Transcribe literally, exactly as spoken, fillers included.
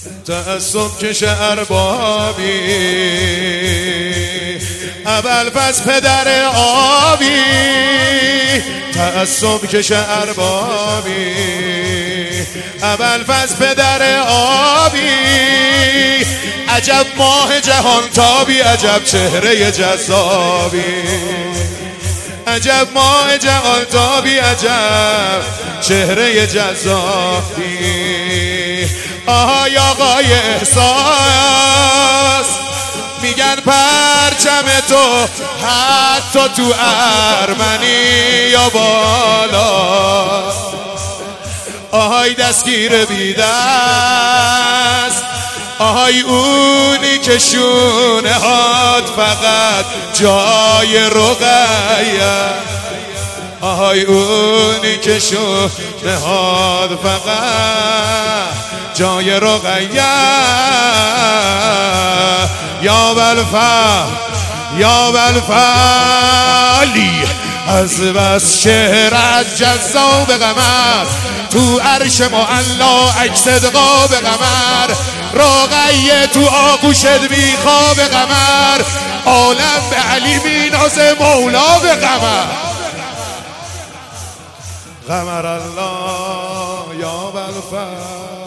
تعصب کش اربابی، اول پس پدر آبی، تعصب کش اربابی، اول پس پدر آبی، عجب ماه جهان تابی، عجب چهره جذابی، عجب ماه جهان تابی، عجب چهره جذابی. آهای آقای احساس، میگن پرچم تو حتی تو ارمنی یا بالا. آهای دستگیر بی دست، آهای اونی که شونه هات فقط جای رقیه، آهای اونی که شونه هات فقط جای رقیه. یا بالفعل یا بالفعلی، از بس شهرت جذاب قمر، تو عرش معلا عکس قاب قمر، رقیه تو آغوشت میخواب قمر، عالم به علی میناز مولا به قمر. قمر الله یا بالفعل.